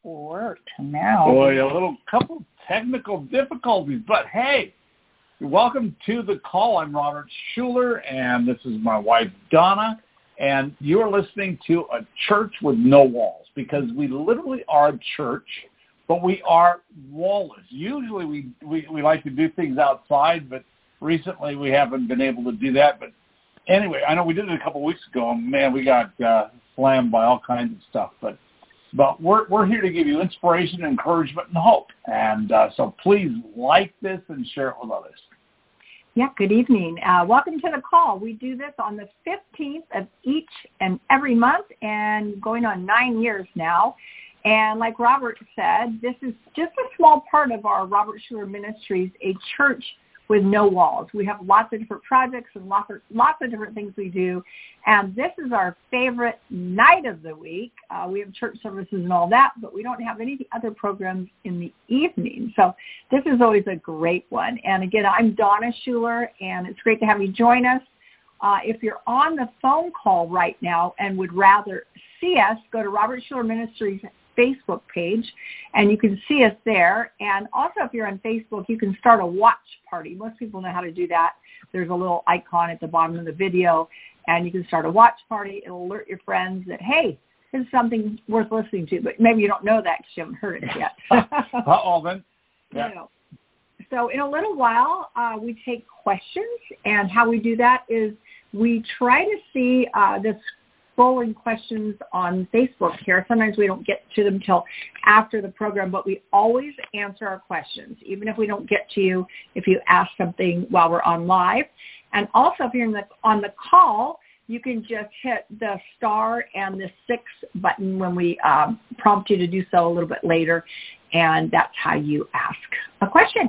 worked now. Boy, a little couple technical difficulties, but hey, welcome to the call. I'm Robert Schuller, and this is my wife, Donna, and you're listening to A Church with No Walls, because we literally are a church, but we are wallless. Usually we like to do things outside, but recently we haven't been able to do that. But anyway, I know we did it a couple of weeks ago, and man, we got slammed by all kinds of stuff, but we're here to give you inspiration, encouragement, and hope. And so please like this and share it with others. Yeah, good evening. Welcome to the call. We do this on the 15th of each and every month, and going on 9 years now. And like Robert said, this is just a small part of our Robert Schuller Ministries, a church with no walls. We have lots of different projects and lots of different things we do. And this is our favorite night of the week. We have church services and all that, but we don't have any other programs in the evening. So this is always a great one. And again, I'm Donna Schuller, and it's great to have you join us. If you're on the phone call right now and would rather see us, go to Robert Schuller Ministries Facebook page, and you can see us there. And also, if you're on Facebook, you can start a watch party. Most people know how to do that. There's a little icon at the bottom of the video, and you can start a watch party. It'll alert your friends that, hey, this is something worth listening to, but maybe you don't know that because you haven't heard it yet. Uh-oh, then. Yeah. So in a little while, we take questions, and how we do that is we try to see this scrolling questions on Facebook here. Sometimes we don't get to them till after the program, but we always answer our questions, even if we don't get to you, if you ask something while we're on live. And also, if you're on the call, you can just hit the star and the 6 button when we prompt you to do so a little bit later, and that's how you ask a question.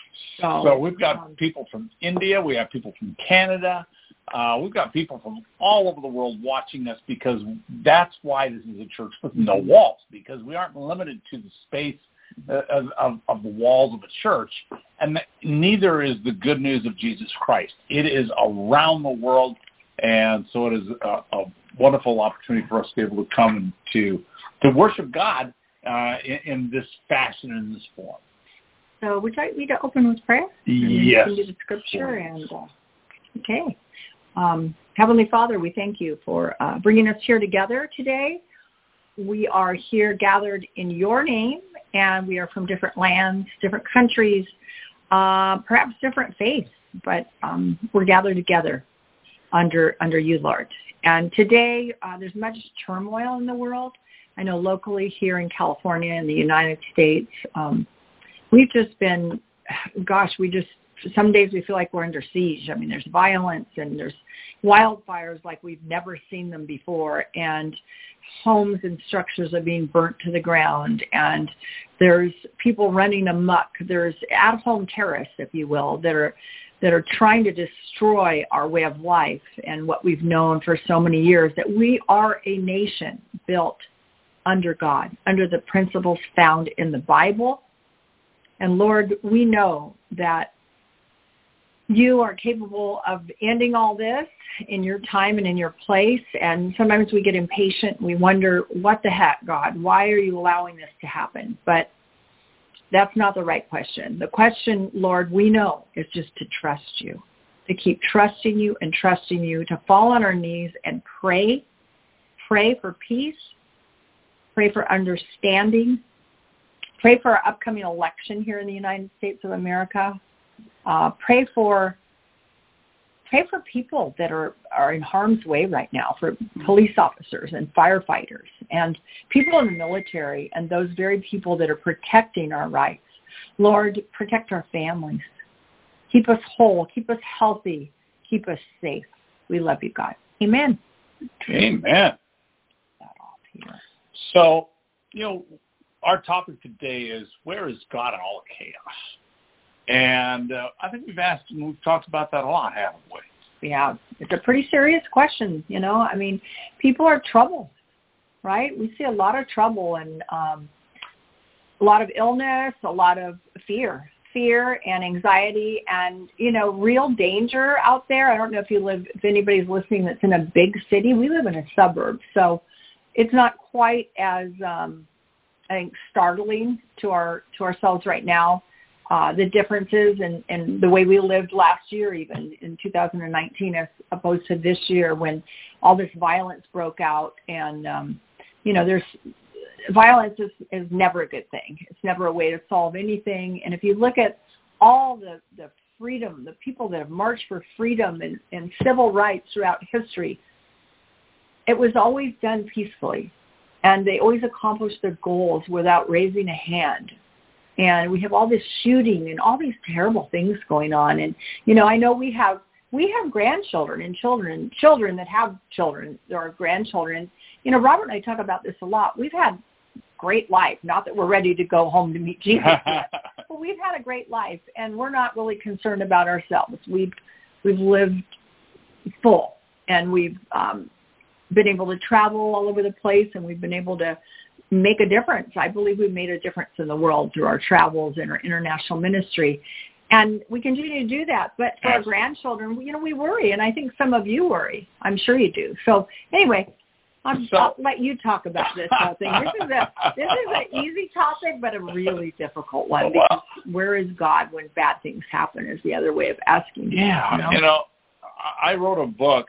So we've got people from India. We have people from Canada. We've got people from all over the world watching us, because that's why this is a church with no walls, because we aren't limited to the space of the walls of a church, and neither is the good news of Jesus Christ. It is around the world, and so it is a wonderful opportunity for us to be able to come and to worship God in this fashion, in this form. So would you like me to open with prayer? Yes. And do the scripture and okay. Heavenly Father, we thank you for bringing us here together today. We are here gathered in your name, and we are from different lands, different countries, perhaps different faiths, but we're gathered together under you, Lord. And today, there's much turmoil in the world. I know locally here in California in the United States, we've just been, some days we feel like we're under siege. I mean, there's violence and there's wildfires like we've never seen them before, and homes and structures are being burnt to the ground, and there's people running amok. There's at-home terrorists, if you will, that are trying to destroy our way of life and what we've known for so many years, that we are a nation built under God, under the principles found in the Bible. And Lord, we know that you are capable of ending all this in your time and in your place. And sometimes we get impatient. We wonder, what the heck, God? Why are you allowing this to happen? But that's not the right question. The question, Lord, we know, is just to trust you, to keep trusting you and trusting you, to fall on our knees and pray. Pray for peace. Pray for understanding. Pray for our upcoming election here in the United States of America. Pray for people that are in harm's way right now, for police officers and firefighters and people in the military and those very people that are protecting our rights. Lord, protect our families. Keep us whole. Keep us healthy. Keep us safe. We love you, God. Amen. Amen. So, our topic today is, where is God in all the chaos? And I think we've talked about that a lot, haven't we? Yeah, it's a pretty serious question, I mean, people are troubled, right? We see a lot of trouble and a lot of illness, a lot of fear and anxiety and, real danger out there. I don't know if anybody's listening that's in a big city. We live in a suburb, so it's not quite as I think, startling to ourselves right now. The differences in the way we lived last year, even in 2019, as opposed to this year when all this violence broke out. And, there's violence is never a good thing. It's never a way to solve anything. And if you look at all the freedom, the people that have marched for freedom and civil rights throughout history, it was always done peacefully. And they always accomplished their goals without raising a hand. And we have all this shooting and all these terrible things going on. And, I know we have grandchildren and children that have children or grandchildren. Robert and I talk about this a lot. We've had great life. Not that we're ready to go home to meet Jesus yet, but we've had a great life, and we're not really concerned about ourselves. We've lived full, and we've been able to travel all over the place, and we've been able to make a difference. I believe we've made a difference in the world through our travels and our international ministry. And we continue to do that. But for our grandchildren, we worry. And I think some of you worry. I'm sure you do. So anyway, I'll let you talk about this whole thing. This is an easy topic, but a really difficult one. Because where is God when bad things happen is the other way of asking. Yeah. I wrote a book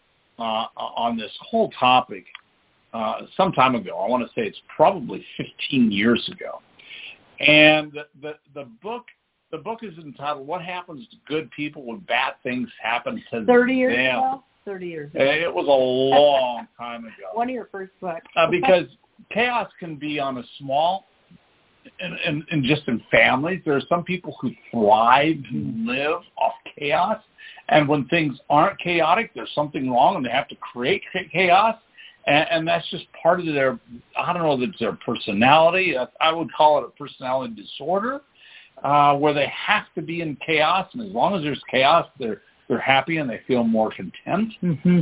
on this whole topic some time ago. I want to say it's probably 15 years ago. And the book is entitled "What Happens to Good People When Bad Things Happen to 30 years Them." ago? 30 years ago. It was a long time ago. One of your first books. Because chaos can be on a small, and just in families. There are some people who thrive, who live off chaos. And when things aren't chaotic, there's something wrong, and they have to create chaos. And that's just part of their, I don't know that it's their personality. I would call it a personality disorder, where they have to be in chaos. And as long as there's chaos, they're happy and they feel more content. Mm-hmm.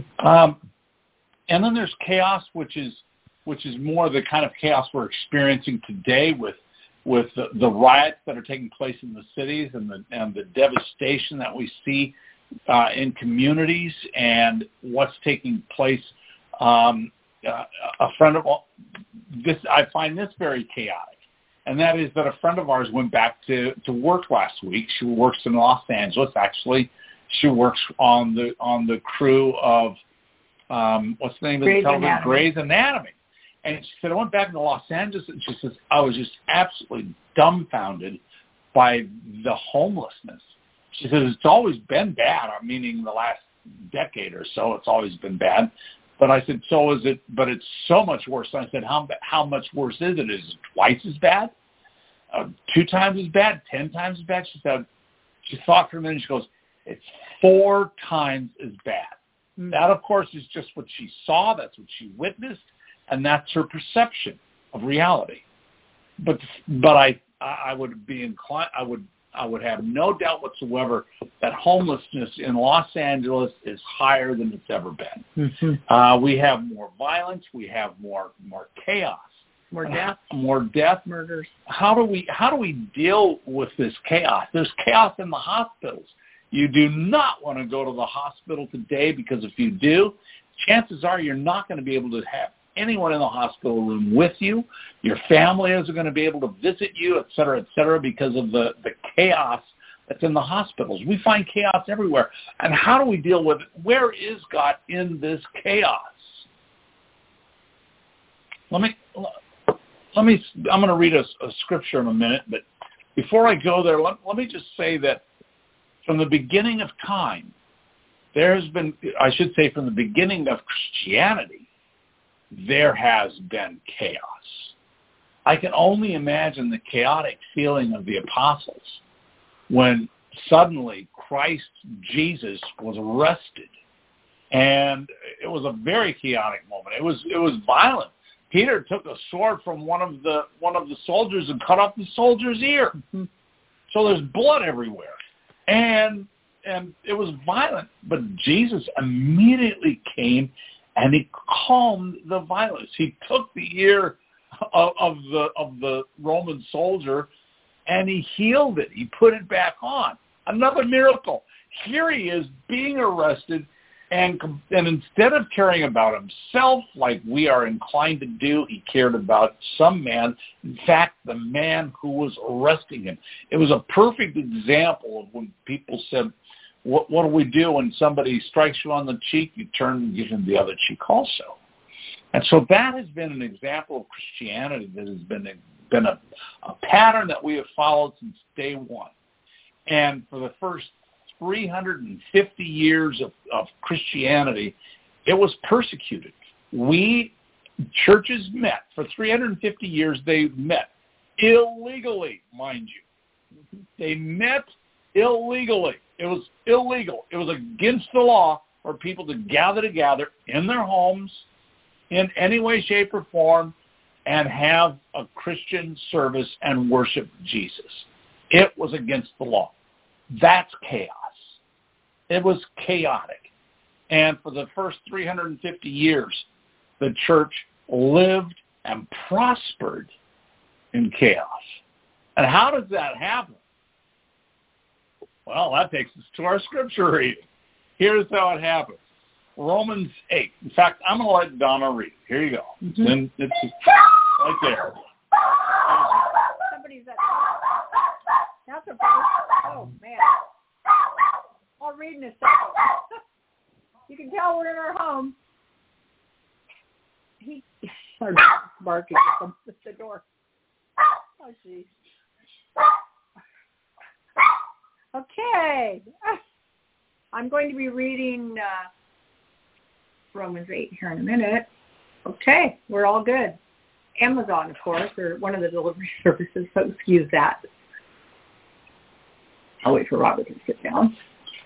And then there's chaos, which is more the kind of chaos we're experiencing today with the riots that are taking place in the cities and the devastation that we see in communities and what's taking place. A friend of this, I find this very chaotic, and that is that a friend of ours went back to work last week. She works in Los Angeles. Actually, she works on the crew of what's the name of the television? Grey's Anatomy. And she said, I went back to Los Angeles, and she says, I was just absolutely dumbfounded by the homelessness. She says, it's always been bad, meaning the last decade or so, it's always been bad. But I said, so is it, but it's so much worse. And I said, how much worse is it? Is it twice as bad? 2 times as bad? 10 times as bad? She said, she thought for a minute, and she goes, it's 4 times as bad. Mm-hmm. That, of course, is just what she saw. That's what she witnessed. And that's her perception of reality. But I would be inclined, I would have no doubt whatsoever that homelessness in Los Angeles is higher than it's ever been. Mm-hmm. We have more violence. We have more chaos. More death. Murders. How do we deal with this chaos? There's chaos in the hospitals. You do not want to go to the hospital today, because if you do, chances are you're not going to be able to have anyone in the hospital room with you. Your family isn't going to be able to visit you, et cetera, because of the chaos that's in the hospitals. We find chaos everywhere. And how do we deal with it? Where is God in this chaos? I'm going to read a scripture in a minute, but before I go there, let me just say that from the beginning of time, there's been, I should say from the beginning of Christianity, there has been chaos. I can only imagine the chaotic feeling of the apostles when suddenly Christ Jesus was arrested, and it was a very chaotic moment. It was violent. Peter took a sword from one of the soldiers and cut off the soldier's ear. Mm-hmm. So there's blood everywhere, and it was violent. But Jesus immediately came and he calmed the violence. He took the ear of the Roman soldier and he healed it. He put it back on. Another miracle. Here he is being arrested, And instead of caring about himself like we are inclined to do, he cared about some man, in fact, the man who was arresting him. It was a perfect example of when people said, what do we do when somebody strikes you on the cheek? You turn and give him the other cheek also. And so that has been an example of Christianity that has been a pattern that we have followed since day one. And for the first 350 years of Christianity, it was persecuted. Churches met. For 350 years, they met illegally, mind you. They met illegally. It was illegal. It was against the law for people to gather together in their homes in any way, shape, or form and have a Christian service and worship Jesus. It was against the law. That's chaos. It was chaotic. And for the first 350 years, the church lived and prospered in chaos. And how does that happen? Well, that takes us to our scripture reading. Here's how it happens. Romans 8. In fact, I'm going to let Donna read. Here you go. Mm-hmm. It's right there. Somebody's at... That's a... Oh, man. I'll read in a second. You can tell we're in our home. He started barking at the door. Oh, jeez. Okay. I'm going to be reading Romans 8 here in a minute. Okay, we're all good. Amazon, of course, or one of the delivery services, so excuse that. I'll wait for Robert to sit down.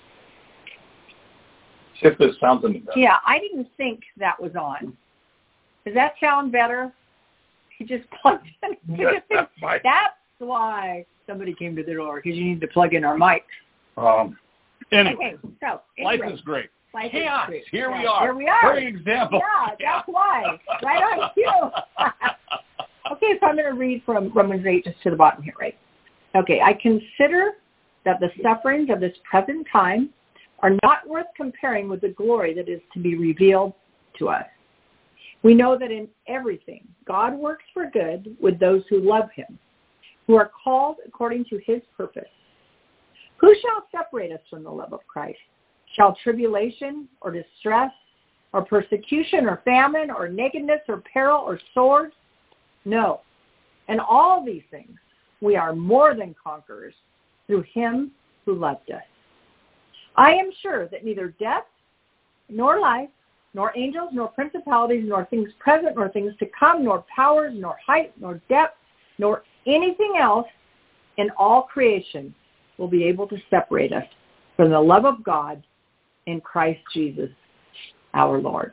See if this sounds any better. Yeah, I didn't think that was on. Does that sound better? He just plugged in. That's why somebody came to the door, because you need to plug in our mic. Anyway, okay, so life is great. Life chaos. Is great. Here yeah, we are. Here we are. Great example. Yeah, that's why. Right on cue. Okay, so I'm going to read from Romans 8 just to the bottom here, right? Okay, I consider that the sufferings of this present time are not worth comparing with the glory that is to be revealed to us. We know that in everything God works for good with those who love him, who are called according to his purpose. Who shall separate us from the love of Christ? Shall tribulation or distress or persecution or famine or nakedness or peril or sword? No. In all these things we are more than conquerors through him who loved us. I am sure that neither death nor life, nor angels, nor principalities, nor things present, nor things to come, nor powers, nor height, nor depth, nor anything else in all creation will be able to separate us from the love of God in Christ Jesus, our Lord.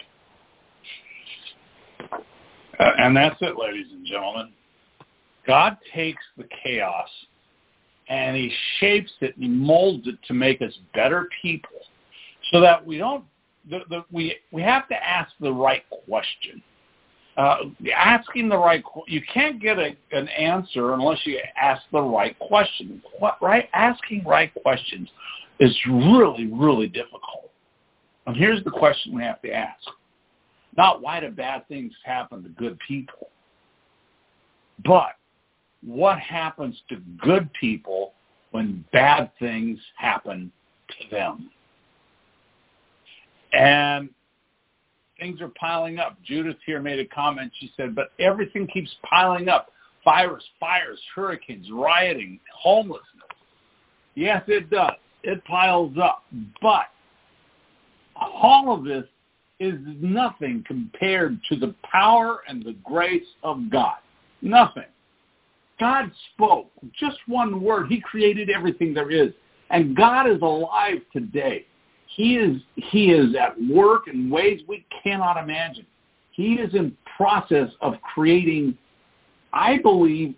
And that's it, ladies and gentlemen. God takes the chaos and he shapes it and he molds it to make us better people so that we don't, we have to ask the right question. Asking the right, you can't get an answer unless you ask the right question. Asking right questions is really, really difficult. And here's the question we have to ask. Not why do bad things happen to good people, but what happens to good people when bad things happen to them? And things are piling up. Judith here made a comment. She said, but everything keeps piling up. Fires, hurricanes, rioting, homelessness. Yes, it does. It piles up. But all of this is nothing compared to the power and the grace of God. Nothing. God spoke just one word. He created everything there is. And God is alive today. He is at work in ways we cannot imagine. He is in process of creating, I believe,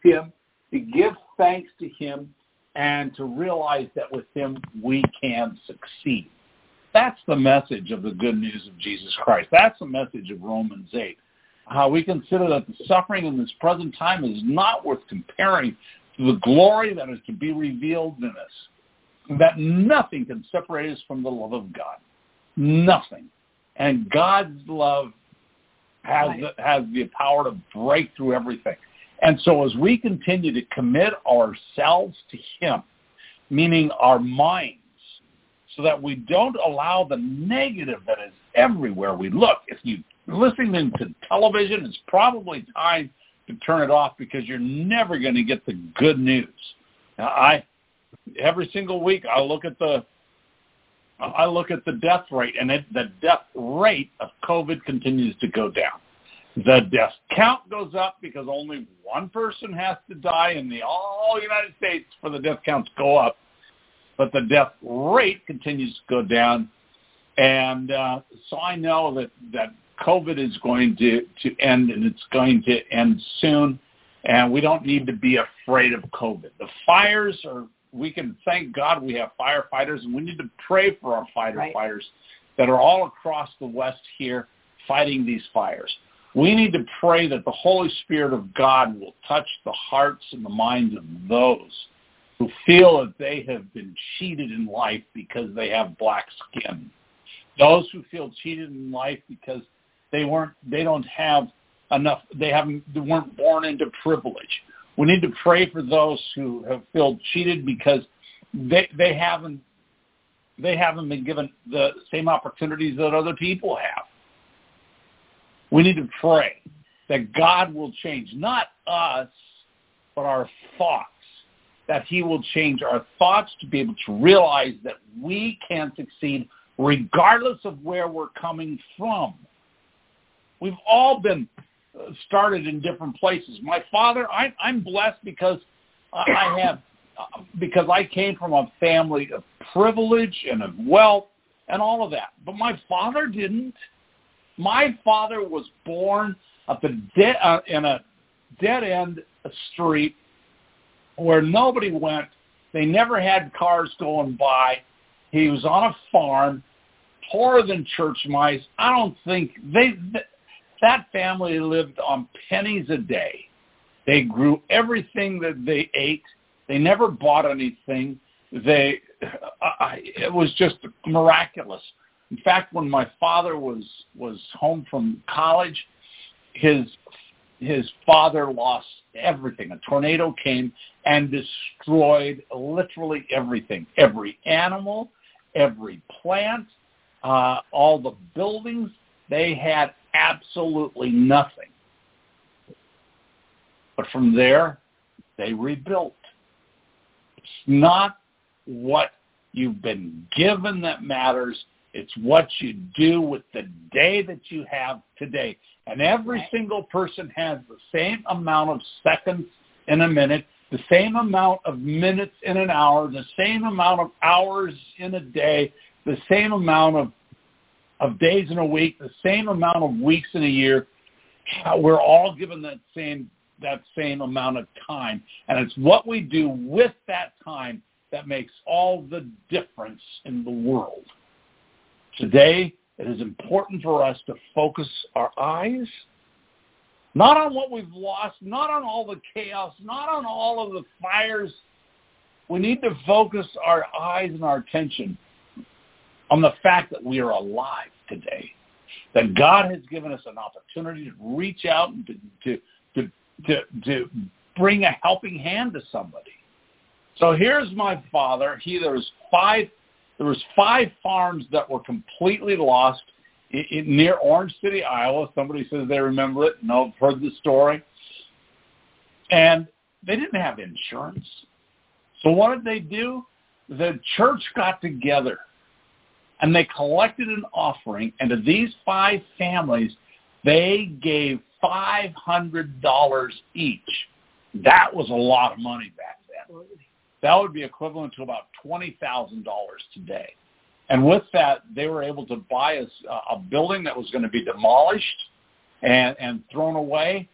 him, to give thanks to him, and to realize that with him we can succeed. That's the message of the good news of Jesus Christ. That's the message of Romans 8. How we consider that the suffering in this present time is not worth comparing to the glory that is to be revealed in us. That nothing can separate us from the love of God. Nothing. And God's love has the power to break through everything. And so as we continue to commit ourselves to him, meaning our minds, so that we don't allow the negative that is everywhere we look. If you're listening to television, it's probably time to turn it off because you're never going to get the good news. Now, every single week I look at the death rate, and the death rate of COVID continues to go down. The death count goes up because only one person has to die in the all United States for the death counts to go up. But the death rate continues to go down. And so I know that COVID is going to end, and it's going to end soon. And we don't need to be afraid of COVID. The fires we can thank God we have firefighters, and we need to pray for our firefighters that are all across the West here fighting these fires. We need to pray that the Holy Spirit of God will touch the hearts and the minds of those who feel that they have been cheated in life because they have black skin. Those who feel cheated in life because they weren't born into privilege. We need to pray for those who have felt cheated because they haven't been given the same opportunities that other people have. We need to pray that God will change, not us, but our thoughts, that he will change our thoughts to be able to realize that we can succeed regardless of where we're coming from. We've all been started in different places. My father, I'm blessed because because I came from a family of privilege and of wealth and all of that. But my father didn't. My father was born in a dead-end street where nobody went. They never had cars going by. He was on a farm, poorer than church mice. I don't think that family lived on pennies a day. They grew everything that they ate. They never bought anything. It was just miraculous. In fact, when my father was home from college, his father lost everything. A tornado came and destroyed literally everything. Every animal, every plant, all the buildings. They had absolutely nothing. But from there, they rebuilt. It's not what you've been given that matters. It's what you do with the day that you have today. And every single person has the same amount of seconds in a minute, the same amount of minutes in an hour, the same amount of hours in a day, the same amount of days in a week, the same amount of weeks in a year. We're all given that same amount of time. And it's what we do with that time that makes all the difference in the world. Today, it is important for us to focus our eyes not on what we've lost, not on all the chaos, not on all of the fires. We need to focus our eyes and our attention on the fact that we are alive today, that God has given us an opportunity to reach out and to bring a helping hand to somebody. So here's my father. There was five farms that were completely lost near Orange City, Iowa. Somebody says they remember it. No, I've heard the story. And they didn't have insurance. So what did they do? The church got together, and they collected an offering. And to these five families, they gave $500 each. That was a lot of money back then. That would be equivalent to about $20,000 today. And with that, they were able to buy a building that was going to be demolished and thrown away.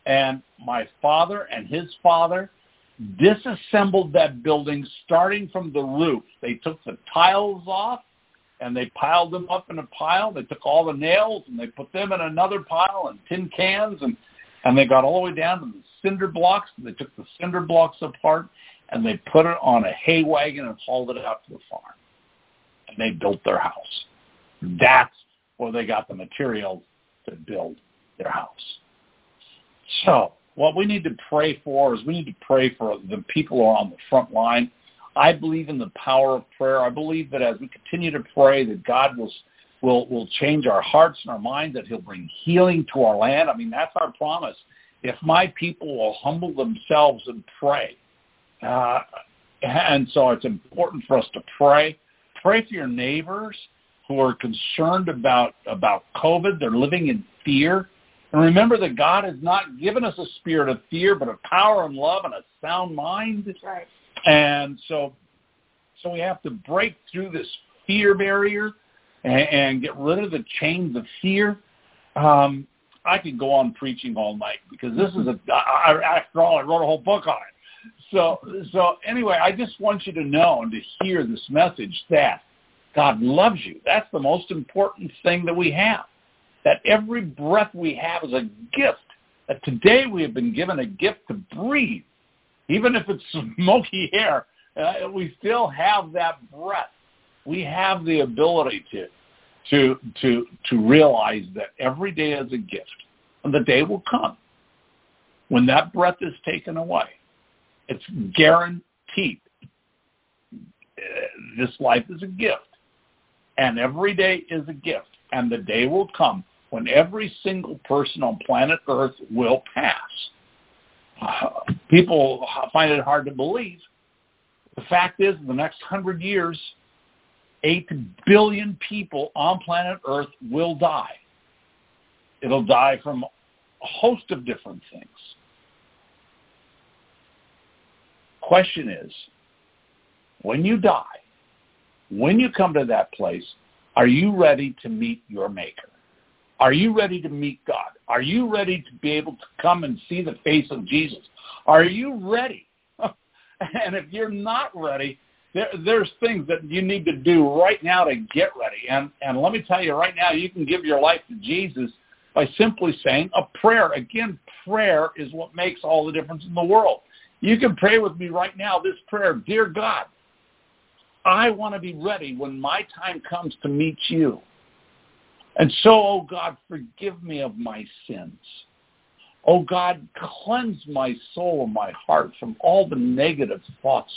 And my father and his father disassembled that building starting from the roof. They took the tiles off, and they piled them up in a pile. They took all the nails, and they put them in another pile and tin cans, and they got all the way down to the cinder blocks. They took the cinder blocks apart, and they put it on a hay wagon and hauled it out to the farm. And they built their house. That's where they got the materials to build their house. So what we need to pray for is we need to pray for the people who are on the front line. I believe in the power of prayer. I believe that as we continue to pray, that God will change our hearts and our minds, that he'll bring healing to our land. I mean, that's our promise. If my people will humble themselves and pray. And so it's important for us to pray. Pray for your neighbors who are concerned about COVID. They're living in fear. And remember that God has not given us a spirit of fear, but of power and love and a sound mind. That's right. And so we have to break through this fear barrier and get rid of the chains of fear. I could go on preaching all night because this is after all, I wrote a whole book on it. So anyway, I just want you to know and to hear this message that God loves you. That's the most important thing that we have. That every breath we have is a gift. That today we have been given a gift to breathe. Even if it's smoky air, we still have that breath. We have the ability to realize that every day is a gift. And the day will come when that breath is taken away. It's guaranteed. This life is a gift. And every day is a gift. And the day will come when every single person on planet Earth will pass. People find it hard to believe. The fact is, in the next 100 years, 8 billion people on planet Earth will die. It'll die from a host of different things. Question is, when you die, when you come to that place, are you ready to meet your Maker? Are you ready to meet God? Are you ready to be able to come and see the face of Jesus? Are you ready? And if you're not ready, there's things that you need to do right now to get ready. And let me tell you right now, you can give your life to Jesus by simply saying a prayer. Again, prayer is what makes all the difference in the world. You can pray with me right now this prayer. Dear God, I want to be ready when my time comes to meet you. And so, oh God, forgive me of my sins. Oh God, cleanse my soul and my heart from all the negative thoughts.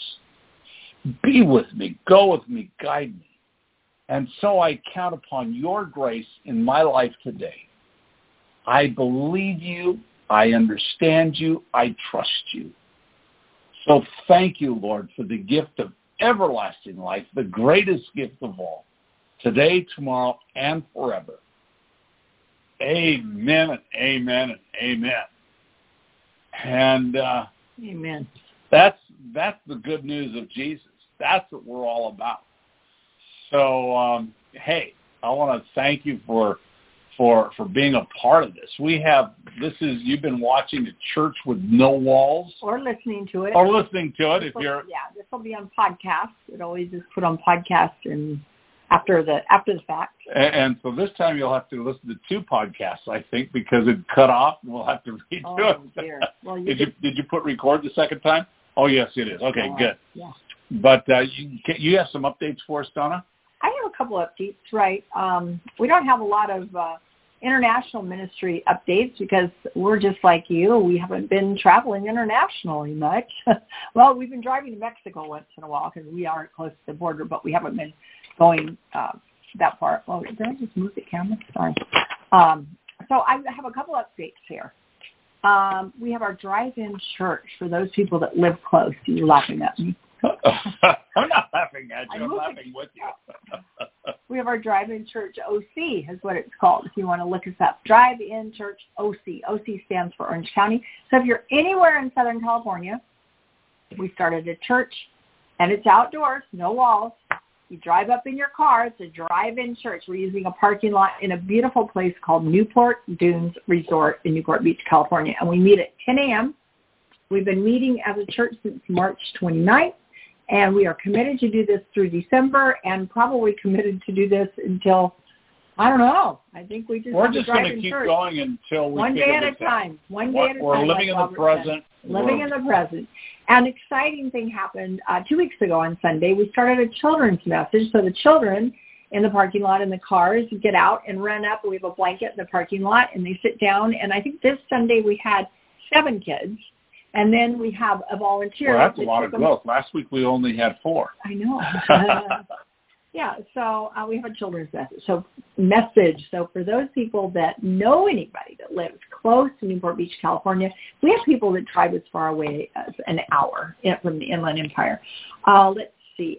Be with me, go with me, guide me. And so I count upon your grace in my life today. I believe you, I understand you, I trust you. So thank you, Lord, for the gift of everlasting life, the greatest gift of all, today, tomorrow, and forever. Amen and amen and amen. And amen. That's the good news of Jesus. That's what we're all about. So, hey, I want to thank you for being a part of this. You've been watching a Church with No Walls. Or listening to it. This will be on podcast. It always is put on podcast and after the fact. And so this time you'll have to listen to 2 podcasts, I think, because it cut off and we'll have to redo it. Oh, dear. Well, did you put record the second time? Oh, yes, it is. Okay, good. Yeah. But you have some updates for us, Donna? I have a couple updates, right. We don't have a lot of international ministry updates because we're just like you. We haven't been traveling internationally much. Well, we've been driving to Mexico once in a while because we are close to the border, but we haven't been going that far. Oh, did I just move the camera? Sorry. So I have a couple updates here. We have our drive-in church for those people that live close. You're laughing at me. I'm not laughing at you. I'm laughing with you. We have our Drive-In Church OC is what it's called if you want to look us up. Drive-In Church OC. OC stands for Orange County. So if you're anywhere in Southern California, we started a church, and it's outdoors, no walls. You drive up in your car. It's a drive-in church. We're using a parking lot in a beautiful place called Newport Dunes Resort in Newport Beach, California. And we meet at 10 a.m. We've been meeting as a church since March 29th. And we are committed to do this through December and probably committed to do this until, I don't know. I think we're just going to keep going until we one day at a time. One day at a time. We're living in the present. Living in the present. An exciting thing happened 2 weeks ago on Sunday. We started a children's message. So the children in the parking lot in the cars get out and run up. We have a blanket in the parking lot, and they sit down. And I think this Sunday we had 7 kids. And then we have a volunteer. Well, that's a lot of growth. Last week we only had 4. I know. Yeah, so we have a children's message. So for those people that know anybody that lives close to Newport Beach, California, we have people that drive as far away as an hour from the Inland Empire. Let's see.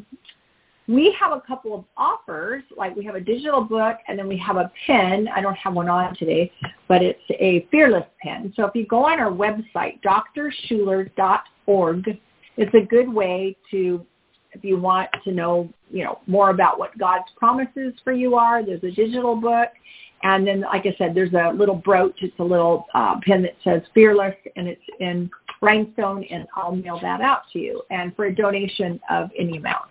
We have a couple of offers, like we have a digital book and then we have a pen. I don't have one on today, but it's a Fearless pen. So if you go on our website, drschuler.org, it's a good way to, if you want to know, more about what God's promises for you are. There's a digital book. And then, like I said, there's a little brooch. It's a little pen that says Fearless, and it's in rhinestone, and I'll mail that out to you. And for a donation of any amount.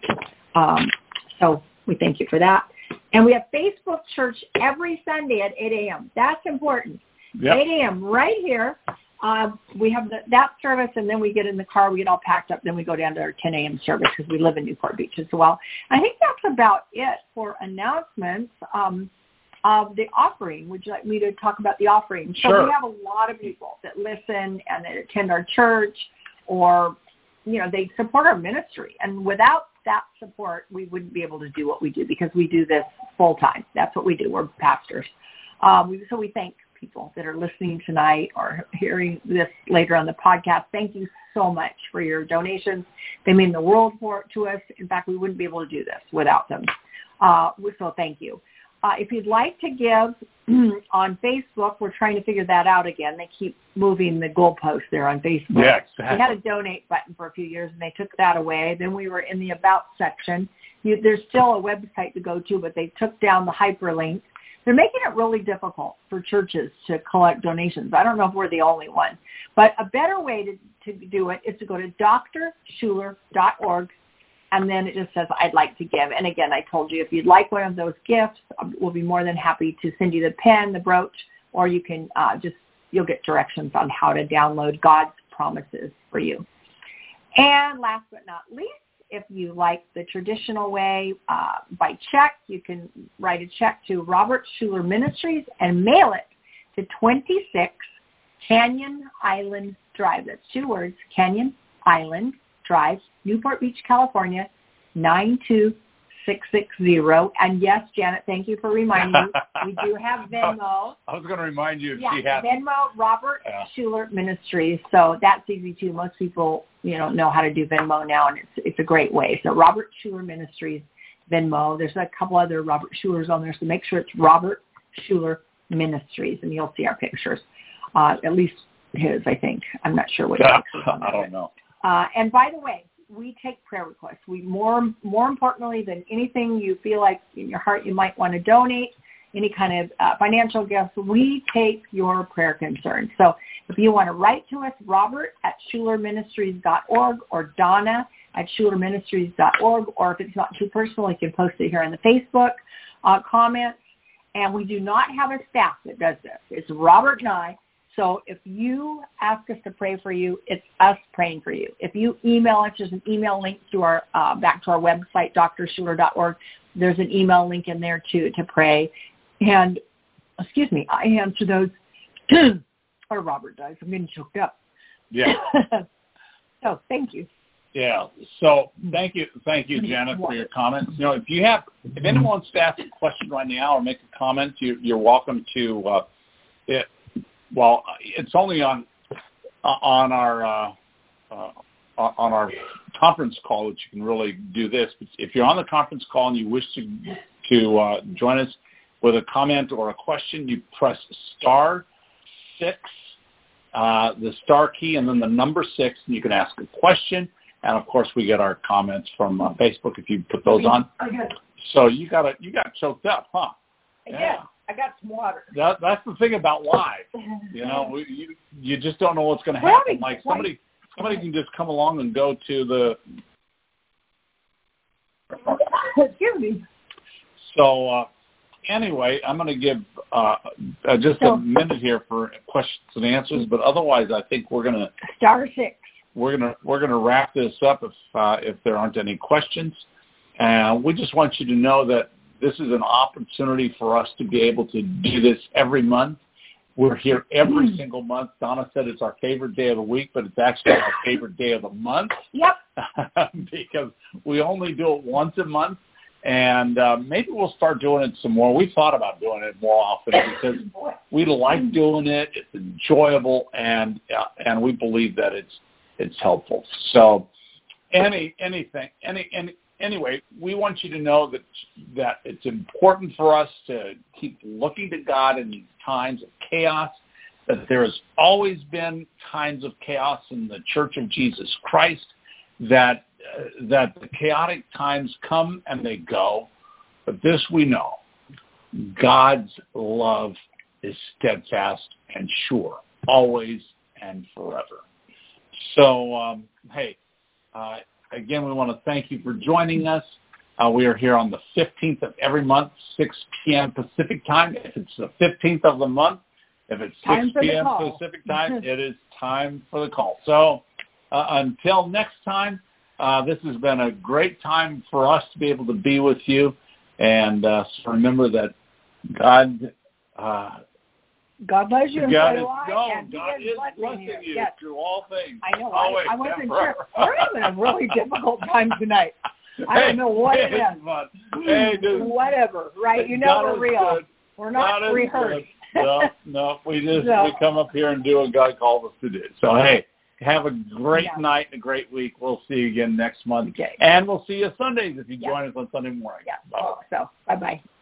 So we thank you for that. And we have Facebook Church every Sunday at 8 a.m. That's important. Yep. 8 a.m. right here. We have that service, and then we get in the car, we get all packed up, then we go down to our 10 a.m. service because we live in Newport Beach as well. I think that's about it for announcements of the offering. Would you like me to talk about the offering? Sure. So we have a lot of people that listen and that attend our church, or, they support our ministry. And without that support, we wouldn't be able to do what we do because we do this full time. That's what we do. We're pastors. So we thank people that are listening tonight or hearing this later on the podcast. Thank you so much for your donations. They mean the world to us. In fact, we wouldn't be able to do this without them. So thank you. If you'd like to give on Facebook, we're trying to figure that out again. They keep moving the goalposts there on Facebook. Yeah, exactly. We had a donate button for a few years, and they took that away. Then we were in the About section. There's still a website to go to, but they took down the hyperlink. They're making it really difficult for churches to collect donations. I don't know if we're the only one. But a better way to do it is to go to drschuler.org, and then it just says, I'd like to give. And again, I told you, if you'd like one of those gifts, we'll be more than happy to send you the pen, the brooch, or you can you'll get directions on how to download God's promises for you. And last but not least, if you like the traditional way, by check, you can write a check to Robert Schuler Ministries and mail it to 26 Canyon Island Drive. That's 2 words, Canyon Island Drive, Newport Beach, California, 92660. And yes, Janet, thank you for reminding me. We do have Venmo. I was going to remind you if she had Venmo, Robert Schuler Ministries. So that's easy too. Most people, know how to do Venmo now, and it's a great way. So Robert Schuler Ministries, Venmo. There's a couple other Robert Schulers on there, so make sure it's Robert Schuler Ministries, and you'll see our pictures. At least his, I think. I'm not sure what his pictures on there. I don't know. And by the way, we take prayer requests. We more importantly than anything you feel like in your heart you might want to donate, any kind of financial gifts, we take your prayer concerns. So if you want to write to us, Robert@SchulerMinistries.org or Donna@SchulerMinistries.org, or if it's not too personal, you can post it here in the Facebook comments. And we do not have a staff that does this. It's Robert and I. So if you ask us to pray for you, it's us praying for you. If you email us, there's an email link to our back to our website, drschuler.org. There's an email link in there to pray. And, I answer those, or Robert does. I'm getting choked up. Yeah. So thank you. Yeah. So thank you, Janet, for your comments. If anyone wants to ask a question right now or make a comment, you're welcome to. Well, it's only on our conference call that you can really do this. But if you're on the conference call and you wish to join us with a comment or a question, you press *6, the star key, and then the number 6, and you can ask a question. And of course, we get our comments from Facebook if you put those on. So you got choked up, huh? Yeah. I got some water. That's the thing about live. You just don't know what's going to happen. Like somebody can just come along and go to the. Excuse me. So anyway, I'm going to give just a minute here for questions and answers, but otherwise, I think we're going to *6. We're gonna wrap this up if there aren't any questions. We just want you to know that this is an opportunity for us to be able to do this every month. We're here every single month. Donna said it's our favorite day of the week, but it's actually our favorite day of the month. Yep. Because we only do it once a month, and maybe we'll start doing it some more. We thought about doing it more often because we like doing it. It's enjoyable, and we believe that it's helpful. So, Anyway, we want you to know that it's important for us to keep looking to God in these times of chaos, that there has always been times of chaos in the Church of Jesus Christ, that the chaotic times come and they go, but this we know, God's love is steadfast and sure, always and forever. So, again, we want to thank you for joining us. We are here on the 15th of every month, 6 p.m. Pacific time. If it's the 15th of the month, if it's 6 p.m. Pacific time, it is time for the call. So until next time, this has been a great time for us to be able to be with you. And so remember that God loves you, and God is blessing you through all things. I know. I wasn't sure. We're having a really difficult time tonight. I don't know what it is. Whatever, right? We're real. Good. We're not rehearsed. No. We come up here and do what God called us to do. So, have a great night and a great week. We'll see you again next month. Okay. And we'll see you Sundays if you join us on Sunday morning. Yeah. So, bye-bye.